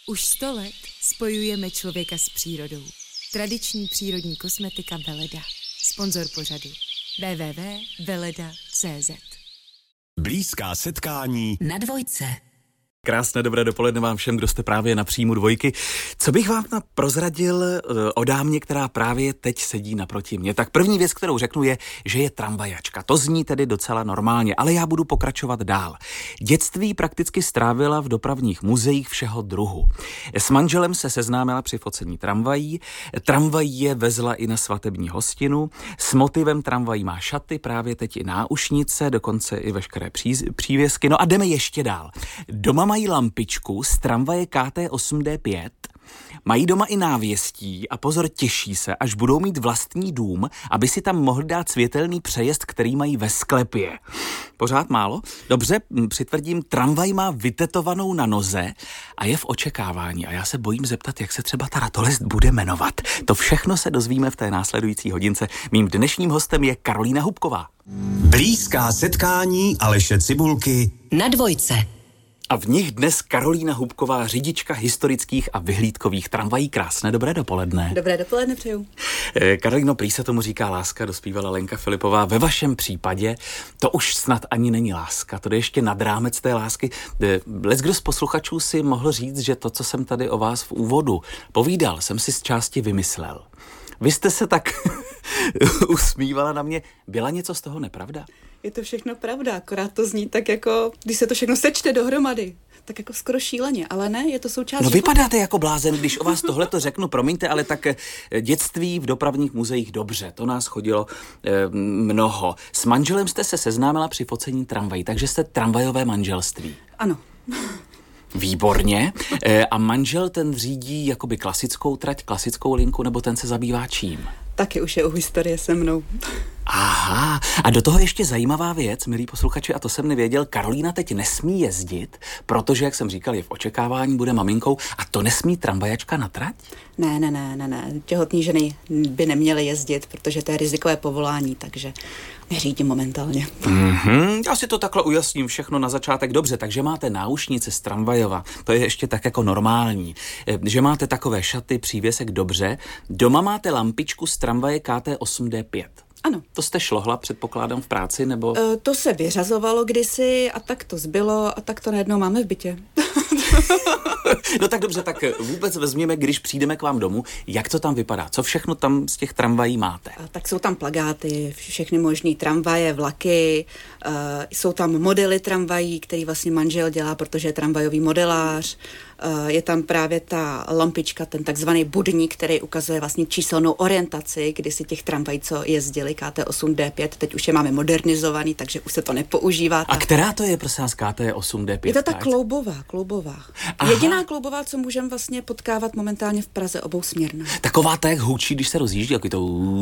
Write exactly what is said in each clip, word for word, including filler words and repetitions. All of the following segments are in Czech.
Už sto let spojujeme člověka s přírodou. Tradiční přírodní kosmetika Veleda. Sponzor pořadu w w w tečka veleda tečka c z. Blízká setkání na Dvojce. Krásné dobré dopoledne vám všem, kdo jste právě na příjmu Dvojky. Co bych vám prozradil o dámě, která právě teď sedí naproti mě? Tak první věc, kterou řeknu, je, že je tramvajačka. To zní tedy docela normálně, ale já budu pokračovat dál. Dětství prakticky strávila v dopravních muzeích všeho druhu. S manželem se seznámila při focení tramvají, tramvají je vezla i na svatební hostinu, s motivem tramvají má šaty, právě teď i náušnice, dokonce i veškeré pří, přívěsky. No a jdeme ještě dál. Doma mají lampičku z tramvaje K T osm D pět, mají doma i návěstí a pozor, těší se, až budou mít vlastní dům, aby si tam mohl dát světelný přejezd, který mají ve sklepě. Pořád málo? Dobře, přitvrdím, tramvaj má vytetovanou na noze a je v očekávání a já se bojím zeptat, jak se třeba ta ratolest bude jmenovat. To všechno se dozvíme v té následující hodince. Mým dnešním hostem je Karolína Hubková. Blízká setkání Aleše Cibulky na Dvojce. A v nich dnes Karolína Hubková, řidička historických a vyhlídkových tramvají. Krásné dobré dopoledne. Dobré dopoledne přeju. Eh, Karolíno, prý se tomu říká láska, dospívala Lenka Filipová. Ve vašem případě to už snad ani není láska, to jde ještě nad rámec té lásky. Eh, Leckdo z posluchačů si mohl říct, že to, co jsem tady o vás v úvodu povídal, jsem si z části vymyslel. Vy jste se tak usmívala na mě. Byla něco z toho nepravda? Je to všechno pravda, akorát to zní tak jako, když se to všechno sečte dohromady, tak jako skoro šíleně, ale ne, je to součást... No vypadáte jako blázen, když o vás tohle to řeknu, promiňte, ale tak dětství v dopravních muzeích dobře, to nás chodilo eh, mnoho. S manželem jste se seznámila při focení tramvají, takže jste tramvajové manželství. Ano. Výborně. E, a manžel ten řídí jakoby klasickou trať, klasickou linku, nebo ten se zabývá čím? Taky už je u historie se mnou. Aha, a do toho ještě zajímavá věc, milí posluchači, a to jsem nevěděl, Karolína teď nesmí jezdit, protože, jak jsem říkal, je v očekávání, bude maminkou, a to nesmí tramvajačka na trať? Ne, ne, ne, ne, ne, těhotní ženy by neměly jezdit, protože to je rizikové povolání, takže neřídím momentálně. Mm-hmm, já si to takhle ujasním všechno na začátek. Dobře, takže máte náušnice z tramvajova, to je ještě tak jako normální, že máte takové šaty, přívěsek, dobře, doma máte lampičku z tramvaje K T osm D pět. Ano. To jste šlohla, předpokládám, v práci, nebo? E, to se vyřazovalo kdysi a tak to zbylo a tak to najednou máme v bytě. No tak dobře, tak vůbec vezměme, když přijdeme k vám domů, jak to tam vypadá? Co všechno tam z těch tramvají máte? A tak jsou tam plakáty, všechny možný tramvaje, vlaky, uh, jsou tam modely tramvají, který vlastně manžel dělá, protože je tramvajový modelář. Uh, je tam právě ta lampička, ten takzvaný budník, který ukazuje vlastně číselnou orientaci, kdy si těch tramvají, co jezdili, K T osm D pět, teď už je máme modernizovaný, takže už se to nepoužívá. A která to je, prosím vás, K T osm D pět? Je to ta kloubová, kloubová. Aha. Jediná kloubová, co můžeme vlastně potkávat momentálně v Praze, obousměrná. Taková ta, jak hučí, když se rozjíždí, jak je to...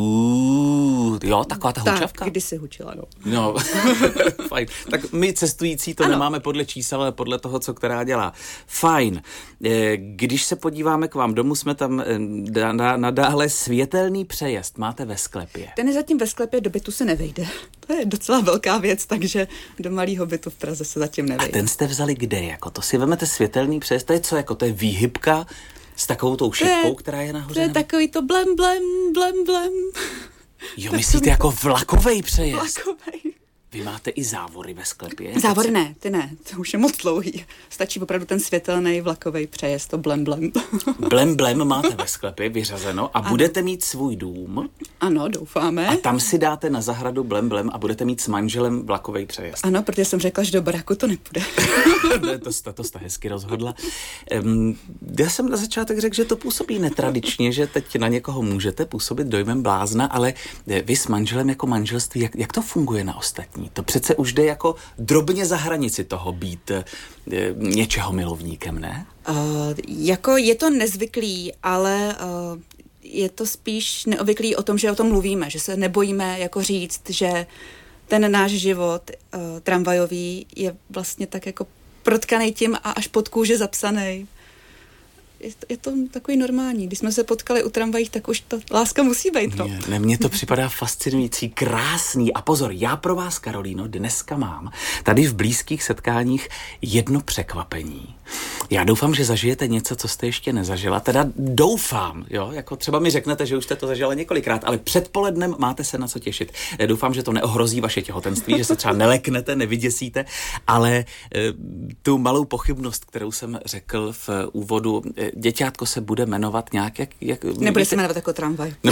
Jo, taková ta hučavka? Tak, když si hučila, no. No, fajn. Tak my cestující to ano. Nemáme podle čísel, ale podle toho, co která dělá. Fajn. Když se podíváme k vám domů, jsme tam nadále světelný přejezd. Máte ve sklepě. Ten je zatím ve sklepě, do bytu se nevejde. To je docela velká věc, takže do malého bytu v Praze se zatím nevejde. A ten jste vzali kde? Jako to si vemete světelný přejezd, to je co? Jako to je výhybka s takovou tou šipkou, která je nahoře? To je nebo... takový to blem, blem, blem, blem. Jo, myslíte jako vlakovej přejezd? Vlakovej. Vy máte i závory ve sklepě? Závory ne, ty ne, to už je moc dlouhý. Stačí opravdu ten světelný vlakový přejezd, to blem, blem. Blem, blem máte ve sklepě vyřazeno a ano. Budete mít svůj dům. Ano, doufáme. A tam si dáte na zahradu blem, blem a budete mít s manželem vlakový přejezd. Ano, protože jsem řekla, že do baraku to nepůjde. ne, to, to, to jste hezky rozhodla. Um, já jsem na začátek řekl, že to působí netradičně, že teď na někoho můžete působit dojmem blázna, ale vy s manželem jako manželství, jak, jak to funguje na ostatní? To přece už jde jako drobně za hranici toho být e, něčeho milovníkem, ne? Uh, jako je to nezvyklý, ale uh, je to spíš neobvyklý o tom, že o tom mluvíme, že se nebojíme jako říct, že ten náš život uh, tramvajový je vlastně tak jako protkaný tím a až pod kůže zapsaný. je to, je to takový normální. Když jsme se potkali u tramvají, tak už to láska musí být. No. Ne, ne, mně to připadá fascinující, krásný. A pozor, já pro vás, Karolíno, dneska mám tady v blízkých setkáních jedno překvapení. Já doufám, že zažijete něco, co jste ještě nezažila. Teda doufám, jo, jako třeba mi řeknete, že už jste to zažila několikrát, ale předpolednem máte se na co těšit. Doufám, že to neohrozí vaše těhotenství, že se třeba neleknete, nevyděsíte, ale e, tu malou pochybnost, kterou jsem řekl v úvodu, e, děťátko se bude jmenovat nějak, jak... jak Nebude se jmenovat jako tramvaj. No,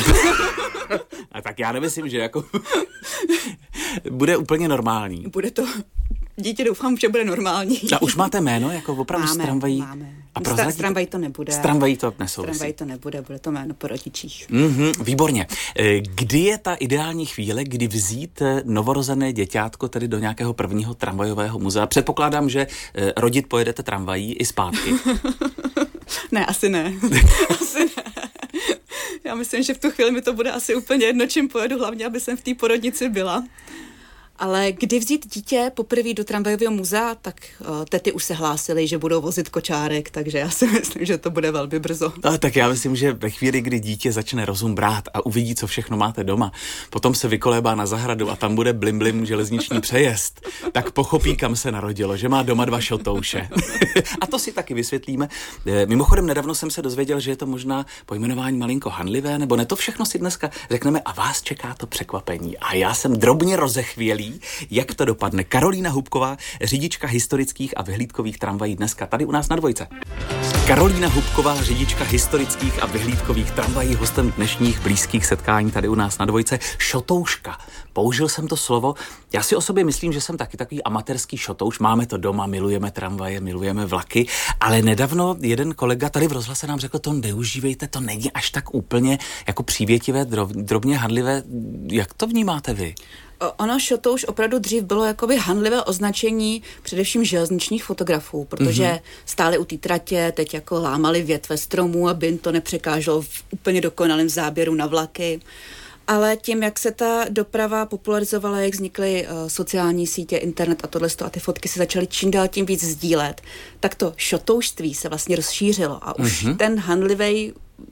a tak já nemyslím, že jako bude úplně normální. Bude to... Dítě doufám, že bude normální. A už máte jméno, jako opravdu máme, z tramvají? Máme. A prozradíte... S tramvají to nebude. S tramvají to nesouvisí. S tramvají to nebude, bude to jméno po rodičích. Mm-hmm, výborně. Kdy je ta ideální chvíle, kdy vzít novorozené děťátko tedy do nějakého prvního tramvajového muzea? Předpokládám, že rodit pojedete tramvají i zpátky. Ne, asi ne. asi ne. Já myslím, že v tu chvíli mi to bude asi úplně jedno, čím pojedu, hlavně, aby jsem v té porodnici byla. Ale kdy vzít dítě poprvé do tramvajového muzea, tak uh, tety už se hlásily, že budou vozit kočárek, takže já si myslím, že to bude velmi brzo. Ale tak já myslím, že ve chvíli, kdy dítě začne rozum brát a uvidí, co všechno máte doma, potom se vykolébá na zahradu a tam bude blim blim železniční přejezd, tak pochopí, kam se narodilo, že má doma dva šotouše. A to si taky vysvětlíme. Mimochodem, nedávno jsem se dozvěděl, že je to možná pojmenování malinko hanlivé, nebo ne, to všechno si dneska řekneme a vás čeká to překvapení. A já jsem drobně rozechvělý, jak to dopadne. Karolína Hubková, řidička historických a vyhlídkových tramvají dneska tady u nás na Dvojce. Karolína Hubková, řidička historických a vyhlídkových tramvají, hostem dnešních blízkých setkání tady u nás na Dvojce. Šotouška. Použil jsem to slovo. Já si o sobě myslím, že jsem taky takový amatérský šotouš. Máme to doma, milujeme tramvaje, milujeme vlaky, ale nedávno jeden kolega tady v rozhlase nám řekl, to neužívejte, to není až tak úplně jako přívětivé, drobně handlivé. Jak to vnímáte vy? Ono šotouš opravdu dřív bylo jakoby handlivé označení především železničních fotografů, protože mm-hmm. stáli u té tratě, teď jako lámali větve stromů, aby jim to nepřekáželo v úplně dokonalém záběru na vlaky. Ale tím, jak se ta doprava popularizovala, jak vznikly uh, sociální sítě, internet a tohle a ty fotky se začaly čím dál tím víc sdílet, tak to šotoušství se vlastně rozšířilo a už mm-hmm. ten handlivej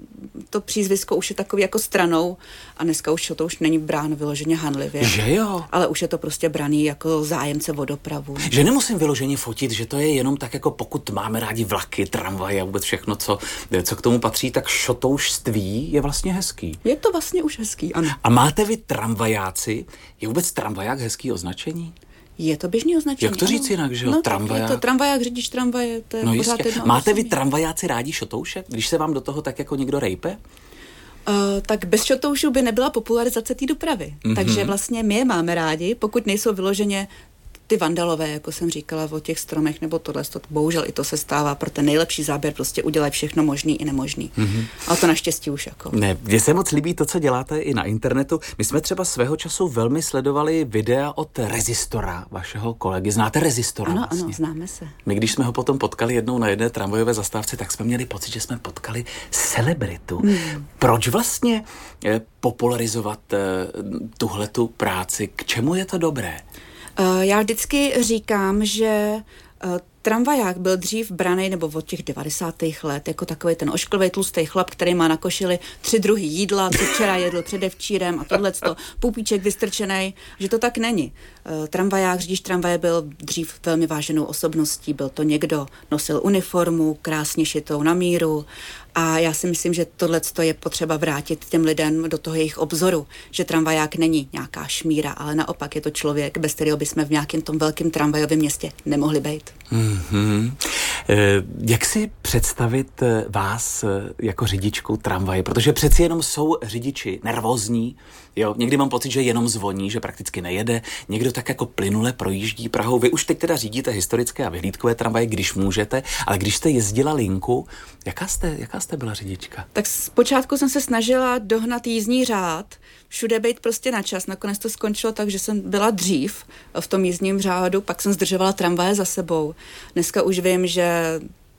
to přízvisko už je takový jako stranou a dneska už to už není bráno vyloženě hanlivě. Že jo? Ale už je to prostě braný jako zájemce o dopravu. Že nemusím vyloženě fotit, že to je jenom tak jako pokud máme rádi vlaky, tramvaje a vůbec všechno, co, co k tomu patří, tak šotoušství je vlastně hezký. Je to vlastně už hezký, ano. A máte vy tramvajáci, je vůbec tramvaják hezký označení? Je to běžný označení. Jak to říct jinak, že jo? No, tramvaják. Je to tramvaják, řidič tramvaje, to je no pořád jistě. jedno. Máte vy tramvajáci rádi šotouše? Když se vám do toho tak jako někdo rejpe? Uh, tak bez šotoušů by nebyla popularizace té dopravy. Mm-hmm. Takže vlastně my je máme rádi, pokud nejsou vyloženě ty vandalové, jako jsem říkala, o těch stromech nebo tohle, to, bohužel i to se stává, pro ten nejlepší záběr prostě udělat všechno možný i nemožný. Mm-hmm. Ale to naštěstí už jako. Ne, mně se moc líbí to, co děláte i na internetu. My jsme třeba svého času velmi sledovali videa od Rezistora, vašeho kolegy. Znáte Rezistora? Ano, vlastně? ano, známe se. My, když jsme ho potom potkali jednou na jedné tramvajové zastávce, tak jsme měli pocit, že jsme potkali celebritu. Hmm. Proč vlastně eh, popularizovat eh, tuhletu práci? K čemu je to dobré? Uh, já vždycky říkám, že uh, tramvaják byl dřív branej, nebo od těch devadesátých let, jako takový ten ošklivý tlustý chlap, který má na košili tři druhy jídla, co včera jedl předevčírem a tohleto, pupíček vystrčenej, že to tak není. Uh, tramvaják, řidič tramvaje byl dřív velmi váženou osobností, byl to někdo, nosil uniformu, krásně šitou na míru. A já si myslím, že tohleto je potřeba vrátit těm lidem do toho jejich obzoru, že tramvaják není nějaká šmíra, ale naopak je to člověk, bez kterého bychom v nějakém tom velkém tramvajovém městě nemohli být. Mm-hmm. E, jak si představit vás jako řidičku tramvaje? Protože přeci jenom jsou řidiči nervózní, jo? Někdy mám pocit, že jenom zvoní, že prakticky nejede, někdo tak jako plynule projíždí Prahou. Vy už teď teda řídíte historické a vyhlídkové tramvaje, když můžete, ale když jste jezdila linku, jaká jste, jaká jste byla řidička? Tak zpočátku jsem se snažila dohnat jízdní řád, všude být prostě na čas. Nakonec to skončilo tak, že jsem byla dřív v tom jízdním řádu, pak jsem zdržovala tramvaje za sebou. Dneska už vím, že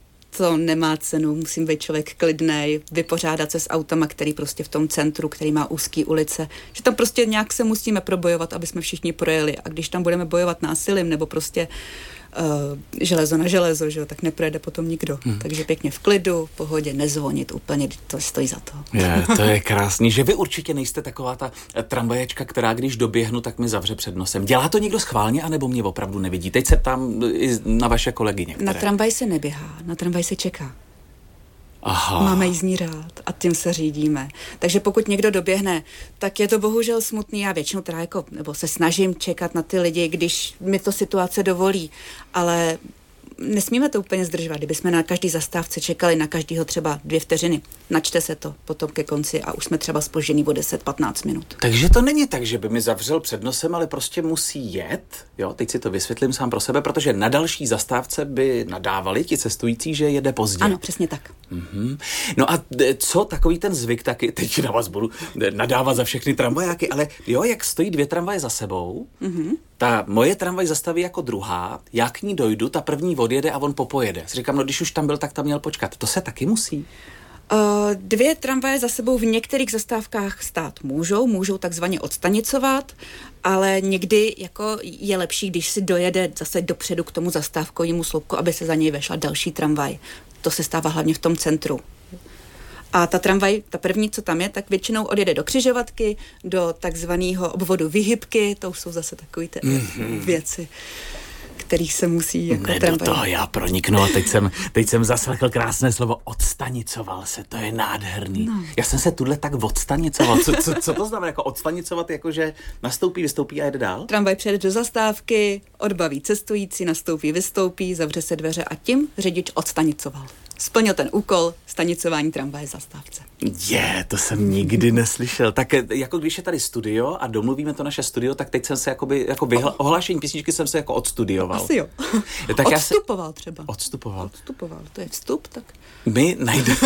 to nemá cenu, musím být člověk klidnej, vypořádat se s autama, který prostě v tom centru, který má úzký ulice, že tam prostě nějak se musíme probojovat, aby jsme všichni projeli. A když tam budeme bojovat násilím nebo prostě uh, železo na železo, že jo, tak neprojede potom nikdo. Hmm. Takže pěkně v klidu, v pohodě, nezvonit úplně, to stojí za to. Je, to je krásný, že vy určitě nejste taková ta tramvaječka, která když doběhnu, tak mi zavře před nosem. Dělá to někdo schválně, anebo mě opravdu nevidí? Teď se ptám i na vaše kolegy některé. Na tramvaj se neběhá, na tramvaj se čeká. Aha. Máme jízdní řád a tím se řídíme. Takže pokud někdo doběhne, tak je to bohužel smutný. Já většinou teda jako, nebo se snažím čekat na ty lidi, když mi to situace dovolí, ale nesmíme to úplně zdržovat. Kdybychom na každý zastávce čekali na každýho třeba dvě vteřiny, načte se to potom ke konci a už jsme třeba zpoždění o deset patnáct minut. Takže to není tak, že by mi zavřel před nosem, ale prostě musí jet. Jo, teď si to vysvětlím sám pro sebe, protože na další zastávce by nadávali ti cestující, že jede pozdě. Ano, přesně tak. Mm-hmm. No a co takový ten zvyk taky, teď na vás budu nadávat za všechny tramvajáky, ale jo, jak stojí dvě tramvaje za sebou, mm-hmm. ta moje tramvaj zastaví jako druhá, já k ní dojdu, ta první odjede a on popojede. Si říkám, no když už tam byl, tak tam měl počkat. To se taky musí? Uh, dvě tramvaje za sebou v některých zastávkách stát můžou, můžou takzvaně odstanicovat, ale někdy jako je lepší, když si dojede zase dopředu k tomu zastávkovému sloupku, aby se za něj vešla další tramvaj. To se stává hlavně v tom centru. A ta tramvaj, ta první, co tam je, tak většinou odjede do křižovatky, do takzvaného obvodu vyhybky, to jsou zase takové ty mm-hmm. věci, kterých se musí jako ne, tramvaj. do toho já proniknu a teď jsem, teď jsem zaslechl krásné slovo odstanicoval se, to je nádherný. No. Já jsem se tuhle tak odstanicoval. Co, co, co to znamená jako odstanicovat, jakože nastoupí, vystoupí a jede dál? Tramvaj přijede do zastávky, odbaví cestující, nastoupí, vystoupí, zavře se dveře a tím řidič odstanicoval. Splnil ten úkol stanicování tramvaje zastávce. Je, to jsem nikdy neslyšel. Tak jako když je tady studio a domluvíme to naše studio, tak teď jsem se jakoby, jako vyhla, ohlášení písničky jsem se jako odstudioval. Asi jo. Tak odstupoval já se, třeba. Odstupoval. Odstupoval, to je vstup, tak. My najdeme,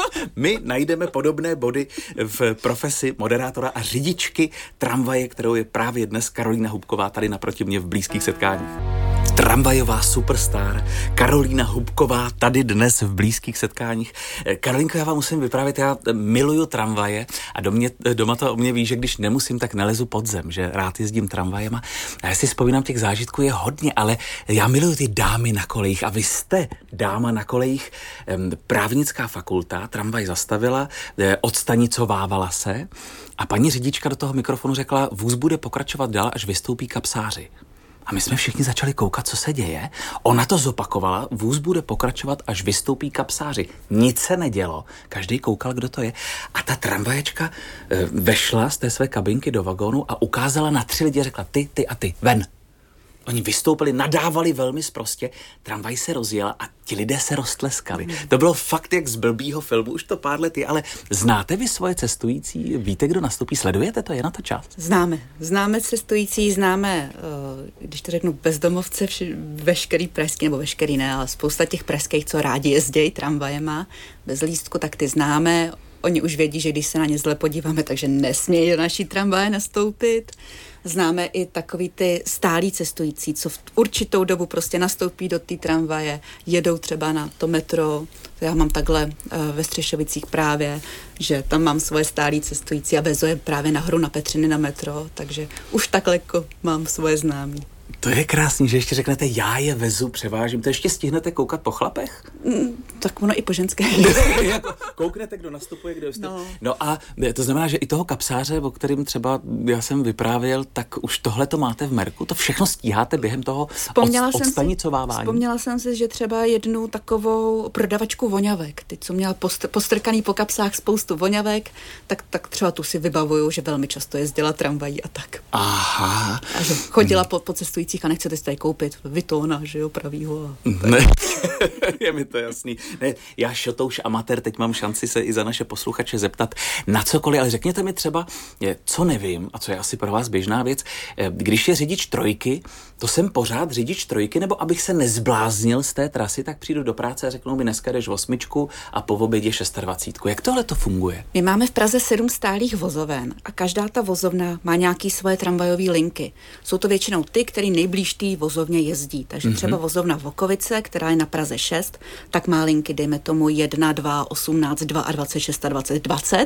my najdeme podobné body v profesi moderátora a řidičky tramvaje, kterou je právě dnes Karolína Hubková tady naproti mě v blízkých setkáních. Tramvajová superstar Karolína Hubková tady dnes v blízkých setkáních. Karolínko, já vám musím vyprávět, já miluju tramvaje a do mě, doma to o mě ví, že když nemusím, tak nelezu pod zem, že rád jezdím tramvajema. A já si vzpomínám, těch zážitků je hodně, ale já miluju ty dámy na kolejích a vy jste dáma na kolejích. Právnická fakulta, tramvaj zastavila, odstanicovávala se a paní řidička do toho mikrofonu řekla, vůz bude pokračovat dál, až vystoupí kapsáři. A my jsme všichni začali koukat, co se děje. Ona to zopakovala, vůz bude pokračovat, až vystoupí kapsáři. Nic se nedělo, každý koukal, kdo to je. A ta tramvaječka e, vešla z té své kabinky do vagónu a ukázala na tři lidi a řekla, ty, ty a ty, ven. Oni vystoupili, nadávali velmi sprostě, tramvaj se rozjela a ti lidé se roztleskali. Mm. To bylo fakt jak z blbýho filmu, už to pár let je, ale znáte vy svoje cestující? Víte, kdo nastoupí? Sledujete to? Je na to čas? Známe. Známe cestující, známe, když to řeknu, bezdomovce, veškerý pražský, nebo veškerý ne, ale spousta těch pražských, co rádi jezdějí tramvajema bez lístku, tak ty známe. Oni už vědí, že když se na ně zle podíváme, takže nesmějí do naší tramvaje nastoupit. Známe i takový ty stálí cestující, co v určitou dobu prostě nastoupí do té tramvaje, jedou třeba na to metro. Já mám takhle ve Střešovicích právě, že tam mám svoje stálí cestující a vezu je právě nahoru na Petřiny na metro, takže už takhle jako mám svoje známí. To je krásný, že ještě řeknete, já je vezu, převážím. To ještě stihnete koukat po chlapech? Mm, tak ono i po ženské. Jako, kouknete, kdo nastupuje, kdo vystupuje. No. no a to znamená, že i toho kapsáře, o kterým třeba já jsem vyprávěl, tak už tohle to máte v merku? To všechno stíháte během toho vzpomněla od, odstanicovávání? Vzpomněla jsem si, že třeba jednu takovou prodavačku voňavek, teď co měla postr- postrkaný po kapsách spoustu voňavek, tak, tak třeba tu si vybavuju, že velmi často jezdila tramvají a tak. Aha. A že chodila po, po cestujících a nechcete si tady koupit Vitona, že jo, pravýho. A ne, je mi to jasný. Ne, já šotouš amatér, teď mám šanci se i za naše posluchače zeptat na cokoliv, ale řekněte mi třeba, co nevím, a co je asi pro vás běžná věc, když je řidič trojky, to jsem pořád řidič trojky, nebo abych se nezbláznil z té trasy, tak přijdu do práce a řeknou mi, dneska jdeš osmičku a po obědě šestadvacítku. Jak tohle to funguje? My máme v Praze sedm stálých vozoven a každá ta vozovna má nějaký svoje tramvajové linky. Jsou to většinou ty, který nejblíž té vozovně jezdí. Takže třeba vozovna Vokovice, která je na Praze šest, tak má linky, dejme tomu jedna, dva, osmnáct, dvacet dva, šestadvacet, dvacet.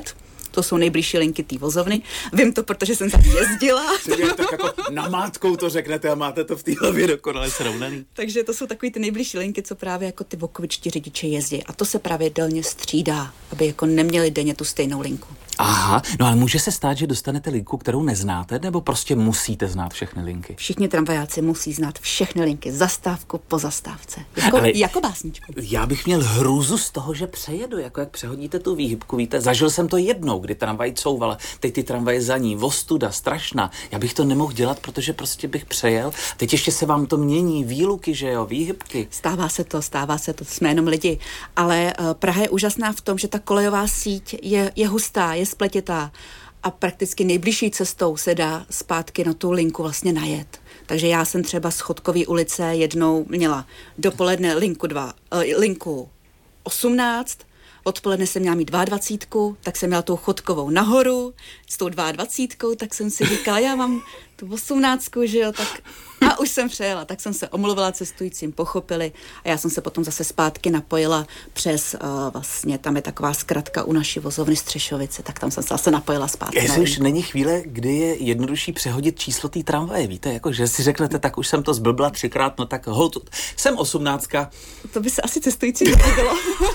to jsou nejbližší linky té vozovny. Vím to, protože jsem tam jezdila. Tak jako namátkou to řeknete a máte to v té hlavě dokonale srovnaný. Takže to jsou takový ty nejbližší linky, co právě jako ty vokovičtí řidiči jezdí. A to se pravidelně střídá, aby jako neměli denně tu stejnou linku. Aha, no ale může se stát, že dostanete linku, kterou neznáte, nebo prostě musíte znát všechny linky? Všichni tramvajáci musí znát všechny linky, zastávku po zastávce. Jako, ale jako básničku. Já bych měl hrůzu z toho, že přejedu, jako jak přehodíte tu výhybku, víte, zažil jsem to jednou, kdy tramvaj couvala, teď ty tramvaje za ní, ostuda, strašná. Já bych to nemohl dělat, protože prostě bych přejel. Teď ještě se vám to mění, výluky, že jo, výhybky. Stává se to, stává se to, jsme jenom lidi. Ale uh, Praha je úžasná v tom, že ta kolejová síť je, je hustá, je spletitá a prakticky nejbližší cestou se dá zpátky na tu linku vlastně najet. Takže já jsem třeba z Chodkový ulice jednou měla dopoledne linku, dva, uh, linku osmnáct, odpoledne jsem měla mít dvacítku, tak jsem měla tou Chodkovou nahoru s tou dvacítkou, tak jsem si říkala, já mám tu osmnáctku, že jo, tak a už jsem přejela, tak jsem se omluvila cestujícím, pochopili a já jsem se potom zase zpátky napojila přes, uh, vlastně tam je taková zkratka u naší vozovny Střešovice, tak tam jsem se zase napojila zpátky. Jestli už není chvíle, kdy je jednodušší přehodit číslo té tramvaje, víte, jako že si řeknete, tak už jsem to zblbla třikrát, no tak hold, jsem osmnáctka. To by se asi cestující nelíbilo.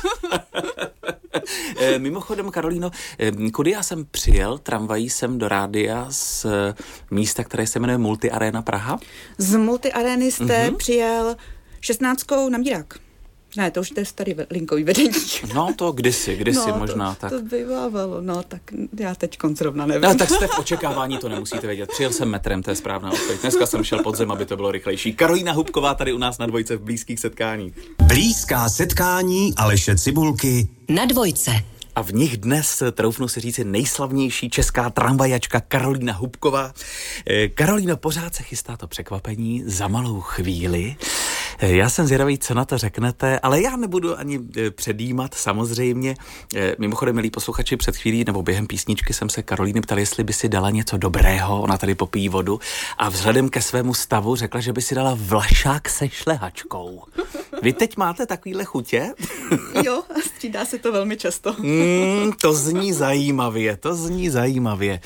Mimochodem, Karolíno, kudy já jsem přijel tramvají sem do rádia z místa, které se jmenuje Multi Arena Praha? Z Multi Areny jste mm-hmm. přijel šestnáctkou na Mírák. Ne, to už to je starý linkový vedení. No to kdysi, kdysi no, možná. To, tak. to bývávalo, no tak já teď zrovna nevím. No, tak jste v očekávání, to nemusíte vědět. Přijel jsem metrem, to je správná odpověď. Dneska jsem šel pod zem, aby to bylo rychlejší. Karolína Hubková tady u nás na Dvojce v blízkých setkáních. Blízká setkání Aleše Cibulky Na Dvojce. A v nich dnes, troufnu si říci, nejslavnější česká tramvajačka Karolína Hubková. Karolíno, pořád se chystá to překvapení za malou chvíli. Já jsem zvědavý, co na to řeknete, ale já nebudu ani předjímat, samozřejmě. Mimochodem, milí posluchači, před chvílí nebo během písničky jsem se Karolíny ptal, jestli by si dala něco dobrého, ona tady popíjí vodu a vzhledem ke svému stavu řekla, že by si dala vlašák se šlehačkou. Vy teď máte takovýhle chutě? Jo, střídá se to velmi často. Mm, to zní zajímavě, to zní zajímavě.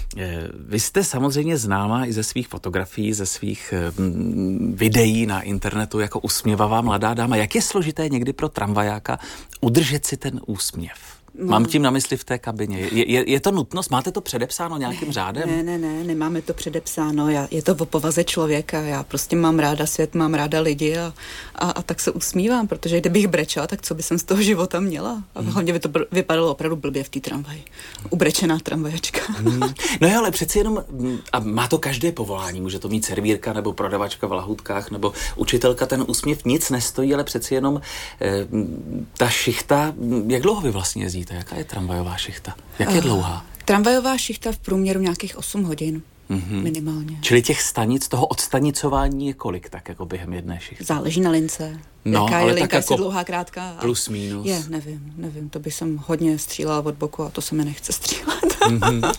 Vy jste samozřejmě známá i ze svých fotografií, ze svých mm, videí na internetu jako usměvavá mladá dáma. Jak je složité někdy pro tramvajáka udržet si ten úsměv? Mám tím na mysli v té kabině. Je, je, je to nutnost? Máte to předepsáno nějakým ne, řádem? Ne, ne, ne, nemáme to předepsáno. Já, je to o povaze člověka. Já prostě mám ráda svět, mám ráda lidi a, a, a tak se usmívám, protože kdybych brečela, tak co by jsem z toho života měla? A hlavně by to vypadalo opravdu blbě v té tramvaji. Ubrečená tramvajačka. Hmm. No jo, ale přeci jenom, a má to každé povolání, může to mít servírka nebo prodavačka v lahůdkách nebo učitelka, ten úsměv nic nestojí, ale přeci jenom eh, ta šichta, jak dlouho vy vlastně jezdíte? Jaká je tramvajová šichta? Jak je dlouhá? Uh, tramvajová šichta v průměru nějakých osm hodin. Mm-hmm. Minimálně. Čili těch stanic, toho odstanicování je kolik tak jako během jedné šichty? Záleží na lince. No, jaká ale je linka, jako jestli dlouhá, krátká. Plus, minus. Je, nevím, nevím. To by jsem hodně střílela od boku a to se mi nechce střílet. Mm-hmm.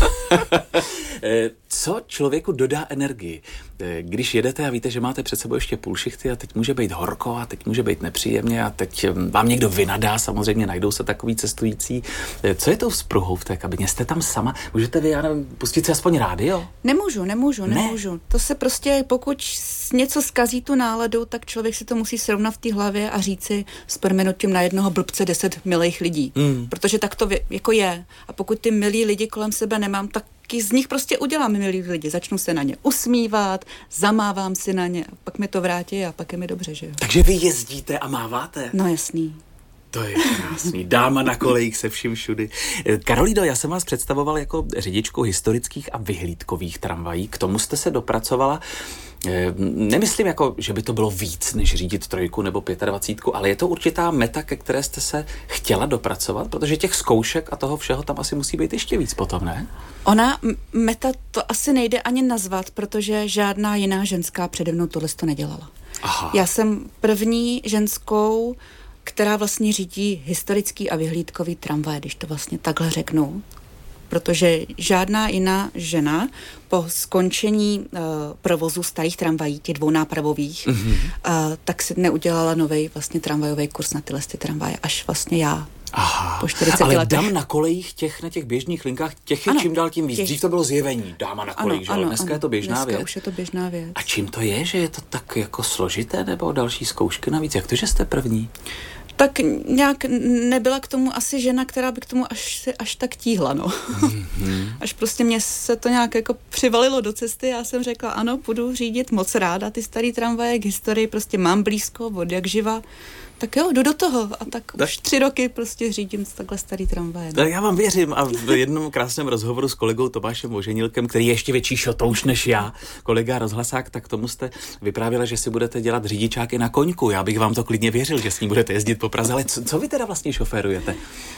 Co člověku dodá energii? Když jedete a víte, že máte před sebou ještě půl šichty a teď může být horko a teď může být nepříjemně a teď vám někdo vynadá, samozřejmě najdou se takový cestující. Co je tou vzpruhou v té kabině? Jste tam sama? Můžete vy, já nevím, pustit si aspoň rádio? Nemůžu, nemůžu, ne. nemůžu. To se prostě, pokud něco zkazí tu náladu, tak člověk si to musí srovnat v té hlavě a říct si s prominutím na jednoho blbce deset milých lidí. Mm. Protože tak to jako je. A pokud ty milí lidi kolem sebe nemám, tak z nich prostě udělám milí lidi. Začnu se na ně usmívat, zamávám si na ně a pak mi to vrátí a pak je mi dobře, že jo. Takže vy jezdíte a máváte? No jasný. To je krásný. Dáma na kolejích se vším všudy. Karolíno, já jsem vás představoval jako řidičku historických a vyhlídkových tramvají. K tomu jste se dopracovala. Nemyslím, jako, že by to bylo víc, než řídit trojku nebo dvacítku, ale je to určitá meta, ke které jste se chtěla dopracovat, protože těch zkoušek a toho všeho tam asi musí být ještě víc potom, ne? Ona, meta, to asi nejde ani nazvat, protože žádná jiná ženská přede mnou tohle to nedělala. Aha. Já jsem první ženskou, která vlastně řídí historický a vyhlídkový tramvaj, když to vlastně takhle řeknu. Protože žádná jiná žena po skončení uh, provozu starých tramvají, těch dvounápravových, mm-hmm. uh, tak si neudělala novej vlastně tramvajový kurz na tyhle ty tramvaje, až vlastně já. Aha, po čtyřiceti ale letech. dám na kolejích těch, na těch běžných linkách, těch je Ano, čím dál tím víc. těch... Dřív to bylo zjevení, dáma na kolejích, ano, že? Dneska ano, je to běžná dneska věc. už je to běžná věc. A čím to je, že je to tak jako složité, nebo další zkoušky navíc? Jak to, že jste první? Tak nějak nebyla k tomu asi žena, která by k tomu až, až tak tíhla, no. Mm-hmm. Až prostě mě se to nějak jako přivalilo do cesty, já jsem řekla, ano, půjdu řídit moc ráda ty starý tramvaje, k historii prostě mám blízko, od jak živa, tak jo, jdu do toho a tak, tak už tři roky prostě řídím takhle starý tramvaje. No. Já vám věřím a v jednom krásném rozhovoru s kolegou Tomášem Oženilkem, který je ještě větší šotouš než já, kolega rozhlasák, tak tomu jste vyprávěla, že si budete dělat řidičák i na koňku. Já bych vám to klidně věřil, že s ním budete jezdit po Praze, ale co, co vy teda vlastně šoférujete?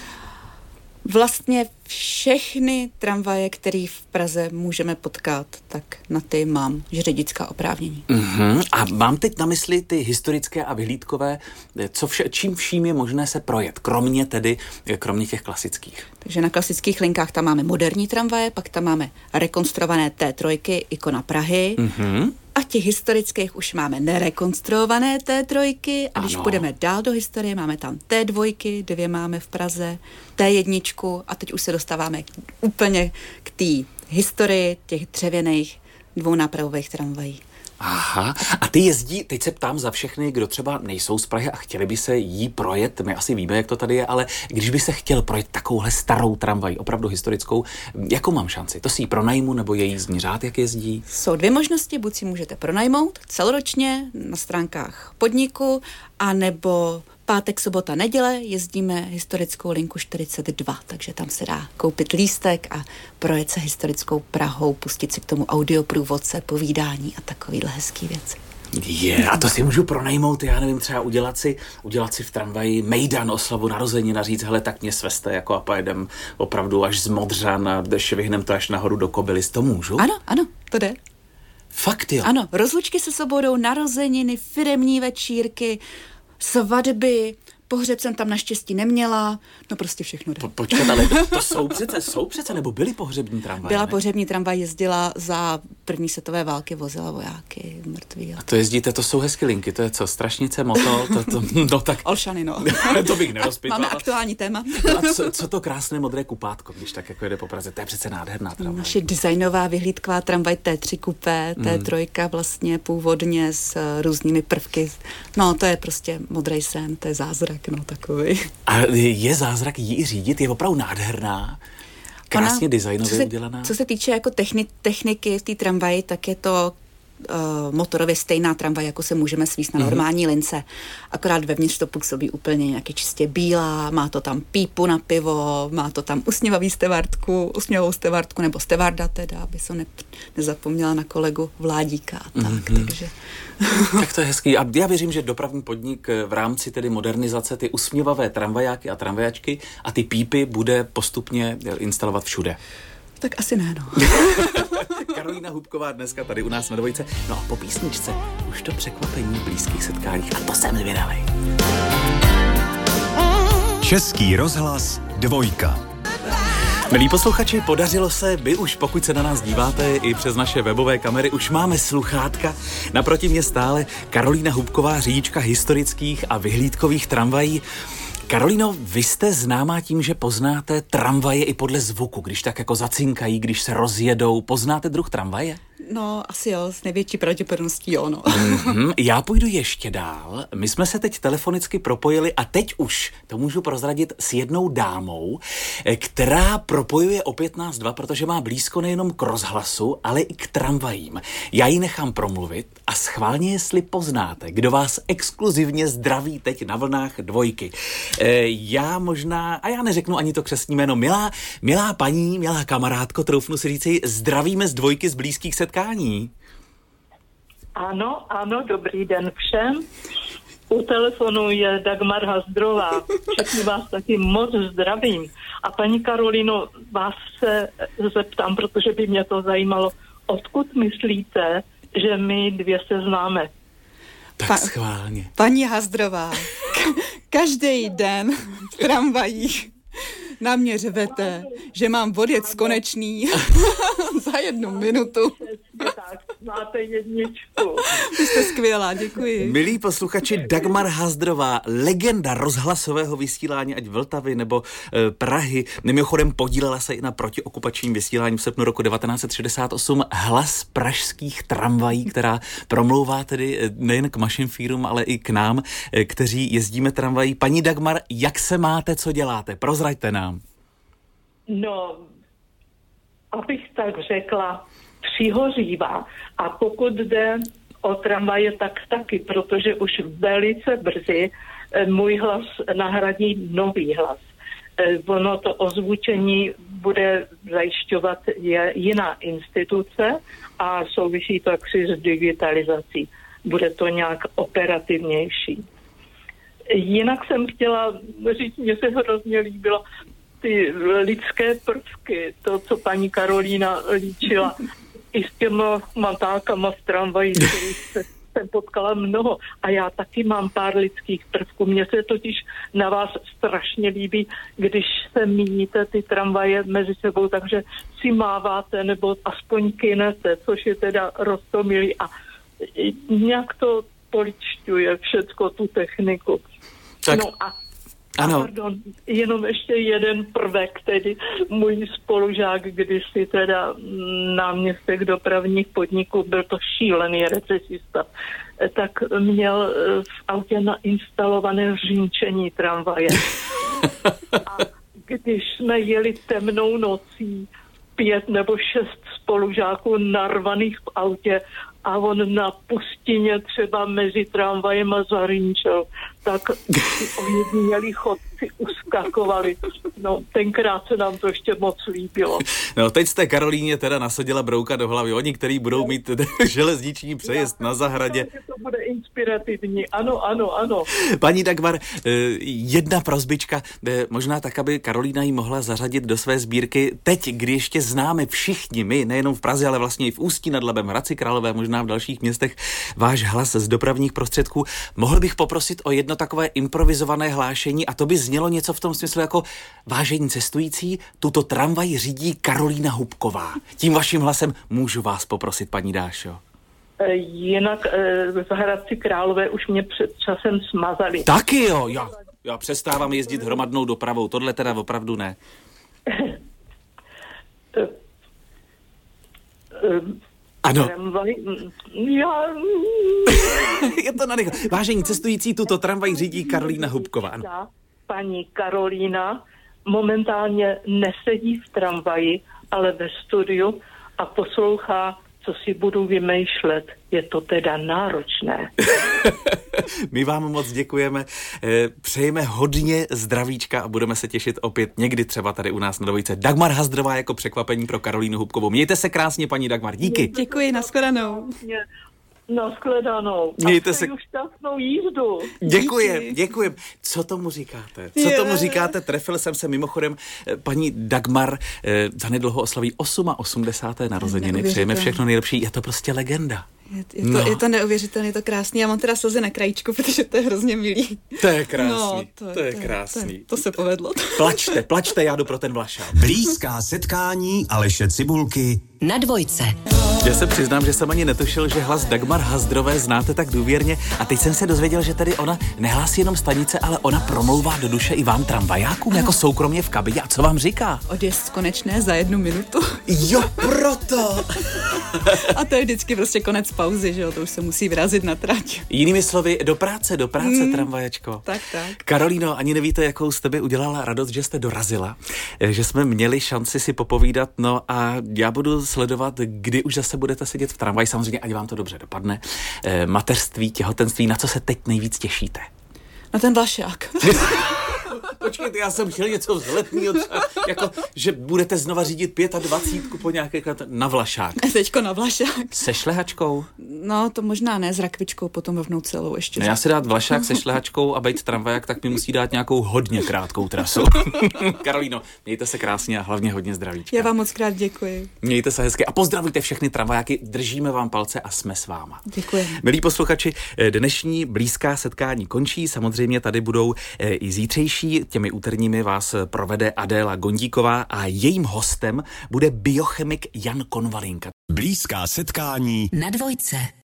Vlastně všechny tramvaje, které v Praze můžeme potkat, tak na ty mám řidičská oprávnění. Uh-huh. A mám teď na mysli ty historické a vyhlídkové, co vše, čím vším je možné se projet, kromě tedy, kromě těch klasických. Takže na klasických linkách tam máme moderní tramvaje, pak tam máme rekonstruované té tři, ikona Prahy, uh-huh. A těch historických už máme nerekonstruované té tři a když ano. půjdeme dál do historie, máme tam té dva, dvě máme v Praze, té jedna a teď už se dostáváme úplně k té historii těch dřevěných dvounápravových tramvají. Aha, a ty jezdí, teď se ptám za všechny, kdo třeba nejsou z Prahy a chtěli by se jí projet, my asi víme, jak to tady je, ale když by se chtěl projet takovouhle starou tramvaj, opravdu historickou, jakou mám šanci? To si ji pronajmu nebo je jízdní řád, jak jezdí? Jsou dvě možnosti, buď si můžete pronajmout celoročně na stránkách podniku, anebo pátek, sobota, neděle jezdíme historickou linku čtyřicet dva, takže tam se dá koupit lístek a projet se historickou Prahou, pustit si k tomu audioprůvodce, povídání a takovýhle hezký věci. Je, yeah, a to si můžu pronajmout, já nevím, třeba udělat si, udělat si v tramvaji mejdan, oslavu narozenina, říct, hele, tak mě sveste jako a pojedem opravdu až z Modřan a švihnem to až nahoru do Kobylis, to můžu? Ano, ano, to jde. Fakt jo? Ano, rozlučky se sebou jdou, narozeniny, firemní večírky, svatby, pohřeb jsem tam naštěstí neměla, no prostě všechno jde. Po, počkat, ale to jsou přece, jsou přece, nebo byly pohřební tramvaje? Byla ne? pohřební tramvaj, jezdila za první světové války, vozila vojáky, mrtví. A to jezdíte, to jsou hezky linky, to je co, Strašnice, Motol, to, to, no tak... Olšany, no. To bych nerozpitval. Máme aktuální téma. A co, co to krásné modré kupátko, když tak jako jede po Praze, to je přece nádherná tramvaj. Naše designová vyhlídková tramvaj té tři kupé, té tři vlastně původně s různými prvky. No, to je prostě modrý sen, to je zázrak, no takový. A je zázrak jí řídit, je opravdu nádherná, krásně designově udělaná. Co se týče jako techni, techniky v té tramvaji, tak je to uh, motorově stejná tramvaj, jako se můžeme svíst na normální mm-hmm. lince. Akorát vevnitř to působí úplně nějaký čistě bílá, má to tam pípu na pivo, má to tam usměvavý stevardku, usměvavou stevardku, nebo stevarda teda, aby se ne, nezapomněla na kolegu Vládíka a tak, mm-hmm. takže... Tak to je hezký. A já věřím, že dopravní podnik v rámci tedy modernizace ty usměvavé tramvajáky a tramvajačky a ty pípy bude postupně instalovat všude. Tak asi ne, no. Karolína Hubková dneska tady u nás na Dvojce. No a po písničce už to překvapení v blízkých setkáních. A to jsem zvědavej. Český rozhlas Dvojka. Milí posluchači, podařilo se, vy už pokud se na nás díváte i přes naše webové kamery, už máme sluchátka. Naproti mě stále Karolína Hubková, řidička historických a vyhlídkových tramvají. Karolíno, vy jste známá tím, že poznáte tramvaje i podle zvuku, když tak jako zacinkají, když se rozjedou. Poznáte druh tramvaje? No, asi jo, s největší pravděpodobností jo, no. Mm-hmm, já půjdu ještě dál. My jsme se teď telefonicky propojili a teď už to můžu prozradit s jednou dámou, která propojuje opět nás dva, protože má blízko nejenom k rozhlasu, ale i k tramvajím. Já ji nechám promluvit a schválně, jestli poznáte, kdo vás exkluzivně zdraví teď na vlnách Dvojky. E, já možná, a já neřeknu ani to křestní jméno, milá, milá paní, milá kamarádko, troufnu si říci, zdravíme z Dvojky z blízkých setkání. Ano, ano, dobrý den všem. U telefonu je Dagmar Hazdrová. Všechny vás taky moc zdravím. A paní Karolino, vás se zeptám, protože by mě to zajímalo, odkud myslíte, že my dvě se známe? Tak pa- schválně. Paní Hazdrová, ka- každý den v tramvajích na mě řvete, že mám odjet z Konečný za jednu minutu. Tak, máte jedničku. Vy jste skvělá, děkuji. Milí posluchači, Dagmar Hazdrová, legenda rozhlasového vysílání, ať Vltavy nebo e, Prahy. Mimochodem podílela se i na protiokupačním vysílání v srpnu roku devatenáct set šedesát osm Hlas pražských tramvají, která promlouvá tedy nejen k mašinfírům, ale i k nám, e, kteří jezdíme tramvají. Paní Dagmar, jak se máte, co děláte? Prozraďte nám. No, abych tak řekla, přihořívá. A pokud jde o tramvaje, tak taky, protože už velice brzy můj hlas nahradí nový hlas. Ono to ozvučení bude zajišťovat je jiná instituce a souvisí to jaksi s digitalizací. Bude to nějak operativnější. Jinak jsem chtěla říct, mně se hrozně líbilo ty lidské prvky, to, co paní Karolína líčila, i s těma mantákama v tramvaji, kterých jsem potkala mnoho. A já taky mám pár lidských prvků. Mně se totiž na vás strašně líbí, když se míjíte ty tramvaje mezi sebou, takže si máváte nebo aspoň kynete, což je teda roztomilý. A nějak to poličťuje všecko tu techniku. Tak. No a Ano. A pardon, jenom ještě jeden prvek, tedy můj spolužák, když si teda náměstek dopravních podniků, byl to šílený recesista, tak měl v autě nainstalované řinčení tramvaje. A když jsme jeli temnou nocí, pět nebo šest spolužáků narvaných v autě a on na pustině třeba mezi tramvajema zarinčel, tak si ojedinělí chodci uskakovali. No, tenkrát se nám to ještě moc líbilo. No, teď jste Karolíně teda nasadila brouka do hlavy. Oni, který budou mít železniční přejezd na zahradě. To bude inspirativní. Ano, ano, ano. Paní Dagmar, jedna prosbička, možná tak, aby Karolína ji mohla zařadit do své sbírky. Teď, kdy ještě známe všichni my, nejenom v Praze, ale vlastně i v Ústí nad Labem, Hradci Králové, možná v dalších městech, váš hlas z dopravních prostředků. Mohl bych poprosit o jedno takové improvizované hlášení a to by znělo něco v tom smyslu jako vážení cestující, tuto tramvaj řídí Karolína Hubková. Tím vaším hlasem můžu vás poprosit, paní Dášo. Jinak v Hradci Králové už mě před časem smazali. Taky jo, já, já přestávám jezdit hromadnou dopravou, tohle teda opravdu ne. Ano. Já... Je to nadech. Vážení cestující, tuto tramvaj řídí Karolína Hubková. Ano. Paní Karolína momentálně nesedí v tramvaji, ale ve studiu a poslouchá, co si budu vymýšlet. Je to teda náročné. My vám moc děkujeme. Přejeme hodně zdravíčka a budeme se těšit opět někdy třeba tady u nás na dvojce. Dagmar Hazdrová jako překvapení pro Karolínu Hubkovou. Mějte se krásně, paní Dagmar. Díky. Děkuji, nashledanou. Nashledanou. Mějte se. A šťastnou jízdu. Děkujem, děkujem. Co tomu říkáte? Co Je. tomu říkáte? Trefil jsem se mimochodem, paní Dagmar eh, zanedlouho oslaví osmadesáté osmé narozeniny. Přejeme všechno nejlepší. Je to prostě legenda. Je, je, to, No. je to neuvěřitelné, je to krásný. Já mám teda slzy na krajíčku, protože to je hrozně milý. To je krásný, No, to, to je krásný. To, to se povedlo. Plačte, plačte, já jdu pro ten Vlašák. Blízká setkání Aleše Cibulky Na dvojce. Já se přiznám, že jsem ani netušil, že hlas Dagmar Hazdrové znáte tak důvěrně a teď jsem se dozvěděl, že tady ona nehlásí jenom stanice, ale ona promlouvá do duše i vám tramvajákům jako soukromně v kabině. A co vám říká? Odjezd konečné za jednu minutu. Jo, proto! A to je vždycky prostě konec pauzy, že jo, to už se musí vrazit na trať. Jinými slovy, do práce, do práce, mm, tramvajačko. Tak, tak. Karolíno, ani nevíte, jakou z tebe udělala radost, že jste dorazila, že jsme měli šanci si popovídat, no a já budu sledovat, kdy už zase budete sedět v tramvaji, samozřejmě, ať vám to dobře dopadne. E, mateřství, těhotenství, na co se teď nejvíc těšíte? Na ten Vlašák. Počkejte, já jsem chtěl něco vzletného, jako, že budete znova řídit dvacet pět po nějaké na Vlašák. Teďko na Vlašák. Se šlehačkou? No, to možná ne, s rakvičkou, potom rovnou celou ještě. No, já si dát Vlašák se šlehačkou a bejt tramvaják, tak mi musí dát nějakou hodně krátkou trasu. Karolíno, mějte se krásně a hlavně hodně zdravíčka. Já vám moc krát děkuji. Mějte se hezky a pozdravujte všechny tramvajáky, držíme vám palce a jsme s váma. Děkuji. Milí posluchači, dnešní blízká setkání končí, samozřejmě tady budou i zítřejší. těmi úterními vás provede Adéla Gondíková a jejím hostem bude biochemik Jan Konvalinka. Blízká setkání Na dvojce.